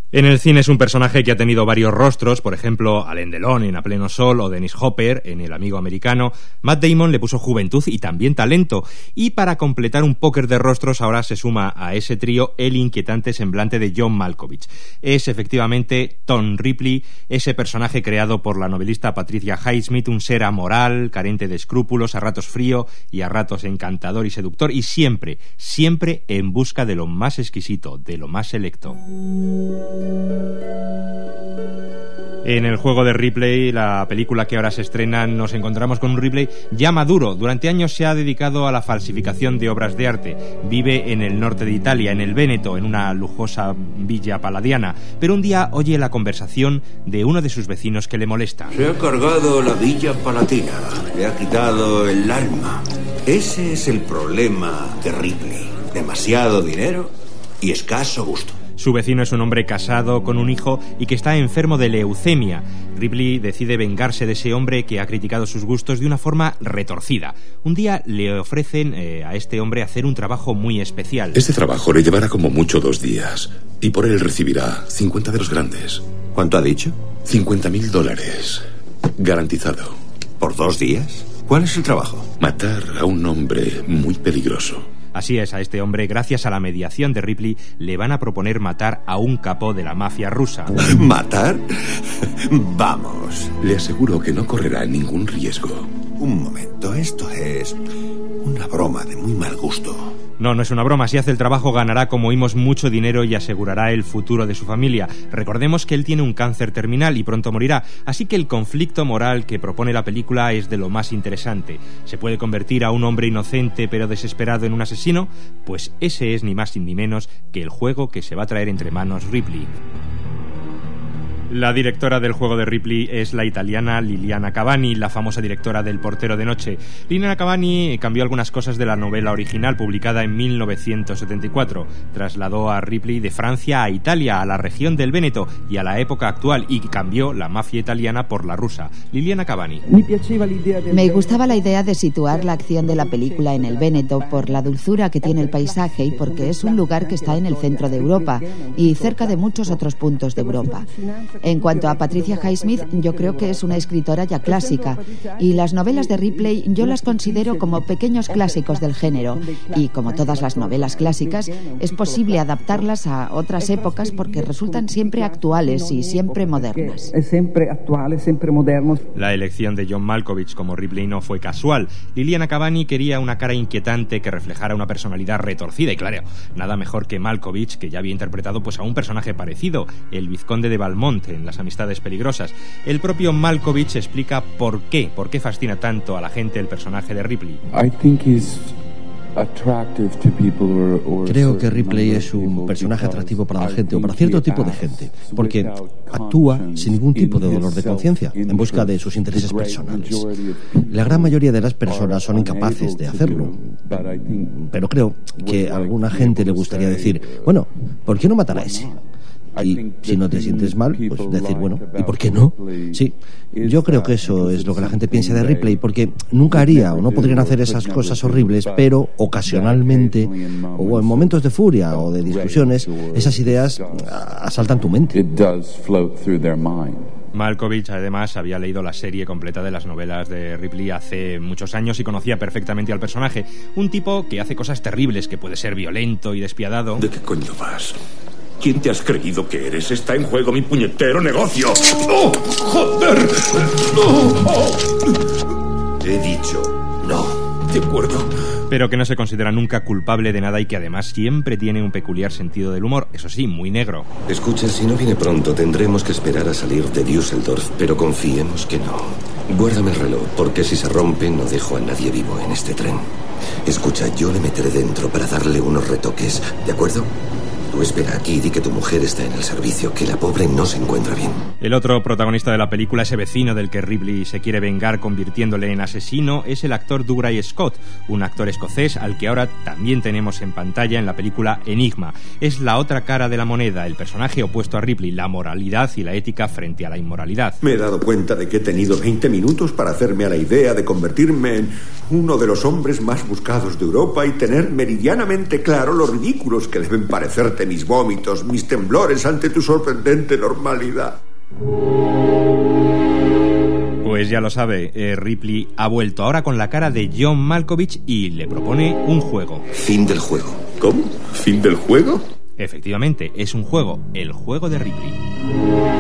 En el cine es un personaje que ha tenido varios rostros, por ejemplo, Alain Delon en A Pleno Sol o Dennis Hopper en El Amigo Americano. Matt Damon le puso juventud y también talento. Y para completar un póker de rostros, ahora se suma a ese trío el inquietante semblante de John Malkovich. Es efectivamente Tom Ripley, ese personaje creado por la novelista Patricia Highsmith, un ser amoral, carente de escrúpulos, a ratos frío y a ratos encantador y seductor, y siempre, siempre en busca de lo más exquisito, de lo más selecto. En El juego de Ripley, la película que ahora se estrena, nos encontramos con un Ripley ya maduro. Durante años se ha dedicado a la falsificación de obras de arte. Vive en el norte de Italia, en el Véneto, en una lujosa villa paladiana. Pero un día oye la conversación de uno de sus vecinos que le molesta. Se ha cargado la villa palatina, le ha quitado el alma. Ese es el problema de Ripley. Demasiado dinero y escaso gusto. Su vecino es un hombre casado con un hijo y que está enfermo de leucemia. Ripley decide vengarse de ese hombre que ha criticado sus gustos de una forma retorcida. Un día le ofrecen a este hombre hacer un trabajo muy especial. Este trabajo le llevará como mucho 2 días y por él recibirá 50 de los grandes. ¿Cuánto ha dicho? $50,000. Garantizado. ¿Por 2 días? ¿Cuál es el trabajo? Matar a un hombre muy peligroso. Así es, a este hombre, gracias a la mediación de Ripley, le van a proponer matar a un capó de la mafia rusa. ¿Matar? Vamos. Le aseguro que no correrá ningún riesgo. Un momento, esto es una broma de muy mal gusto. No, no es una broma. Si hace el trabajo ganará, como oímos, mucho dinero y asegurará el futuro de su familia. Recordemos que él tiene un cáncer terminal y pronto morirá, así que el conflicto moral que propone la película es de lo más interesante. ¿Se puede convertir a un hombre inocente pero desesperado en un asesino? Pues ese es ni más ni menos que el juego que se va a traer entre manos Ripley. La directora del juego de Ripley es la italiana Liliana Cavani, la famosa directora del Portero de Noche. Liliana Cavani cambió algunas cosas de la novela original publicada en 1974. Trasladó a Ripley de Francia a Italia, a la región del Véneto y a la época actual, y cambió la mafia italiana por la rusa. Liliana Cavani. Me gustaba la idea de situar la acción de la película en el Véneto por la dulzura que tiene el paisaje y porque es un lugar que está en el centro de Europa y cerca de muchos otros puntos de Europa. En cuanto a Patricia Highsmith, yo creo que es una escritora ya clásica y las novelas de Ripley yo las considero como pequeños clásicos del género y, como todas las novelas clásicas, es posible adaptarlas a otras épocas porque resultan siempre actuales y siempre modernas. La elección de John Malkovich como Ripley no fue casual. Liliana Cavani quería una cara inquietante que reflejara una personalidad retorcida y, claro, nada mejor que Malkovich, que ya había interpretado pues a un personaje parecido, el vizconde de Valmont en Las amistades peligrosas. El propio Malkovich explica por qué fascina tanto a la gente el personaje de Ripley. Creo que Ripley es un personaje atractivo para la gente o para cierto tipo de gente, porque actúa sin ningún tipo de dolor de conciencia, en busca de sus intereses personales. La gran mayoría de las personas son incapaces de hacerlo, pero creo que a alguna gente le gustaría decir, bueno, ¿por qué no matar a ese? Y si no te sientes mal, pues decir, bueno, ¿y por qué no? Sí, yo creo que eso es lo que la gente piensa de Ripley, porque nunca haría o no podrían hacer esas cosas horribles, pero ocasionalmente, o en momentos de furia o de discusiones, esas ideas asaltan tu mente. Malkovich, además, había leído la serie completa de las novelas de Ripley hace muchos años y conocía perfectamente al personaje. Un tipo que hace cosas terribles, que puede ser violento y despiadado. ¿De qué coño vas? ¿Quién te has creído que eres? Está en juego mi puñetero negocio. ¡Oh, joder! ¡No! He dicho no. De acuerdo. Pero que no se considera nunca culpable de nada y que además siempre tiene un peculiar sentido del humor, eso sí, muy negro. Escucha, si no viene pronto tendremos que esperar a salir de Düsseldorf, pero confiemos que no. Guárdame el reloj, porque si se rompe no dejo a nadie vivo en este tren. Escucha, yo le meteré dentro para darle unos retoques, ¿de acuerdo? Tú espera aquí y di que tu mujer está en el servicio, que la pobre no se encuentra bien. El otro protagonista de la película, ese vecino del que Ripley se quiere vengar convirtiéndole en asesino, es el actor Dougray Scott, un actor escocés al que ahora también tenemos en pantalla en la película Enigma. Es la otra cara de la moneda, el personaje opuesto a Ripley, la moralidad y la ética frente a la inmoralidad. Me he dado cuenta de que he tenido 20 minutos para hacerme a la idea de convertirme en uno de los hombres más buscados de Europa y tener meridianamente claro lo ridículos que deben parecerte ante mis vómitos, mis temblores ante tu sorprendente normalidad. Pues ya lo sabe, Ripley ha vuelto ahora con la cara de John Malkovich y le propone un juego. Fin del juego. ¿Cómo? ¿Fin del juego? Efectivamente, es un juego, el juego de Ripley.